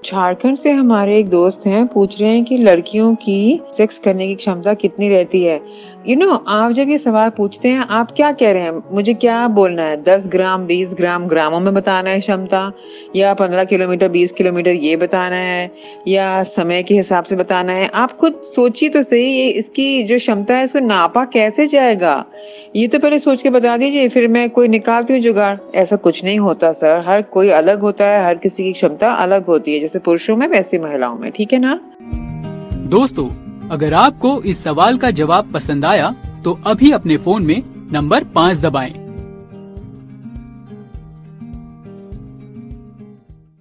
झारखंड से हमारे एक दोस्त हैं, पूछ रहे हैं कि लड़कियों की सेक्स करने की क्षमता कितनी रहती है। आप जब ये सवाल पूछते हैं, आप क्या कह रहे हैं? मुझे क्या बोलना है? 10 ग्राम, 20 ग्राम, ग्रामों में बताना है क्षमता, या 15 किलोमीटर, 20 किलोमीटर ये बताना है, या समय के हिसाब से बताना है? आप खुद सोचिए तो सही, ये इसकी जो क्षमता है इसको नापा कैसे जाएगा? ये तो पहले सोच के बता दीजिए, फिर मैं कोई निकालती हूँ जुगाड़। ऐसा कुछ नहीं होता सर, हर कोई अलग होता है, हर किसी की क्षमता अलग होती है, जैसे पुरुषों में वैसे महिलाओं में, ठीक है ना? दोस्तों, अगर आपको इस सवाल का जवाब पसंद आया तो अभी अपने फोन में नंबर 5 दबाएं।